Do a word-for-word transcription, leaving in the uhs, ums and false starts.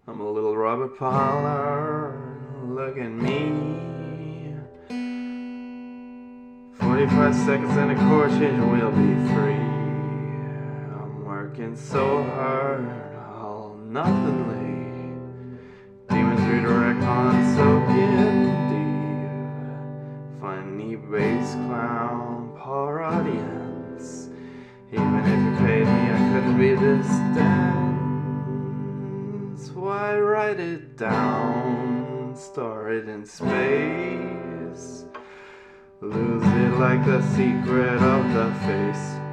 I'm a little Robert Pollard, look at me. Forty-five seconds and a chord change and we'll be free. I'm working so hard, all nothingly. Demons redirect on, so get deep. Funny bass clown, poor audience. Even if you paid me, I couldn't be this dense. Why write it down, store it in space, lose it like the secret of the face.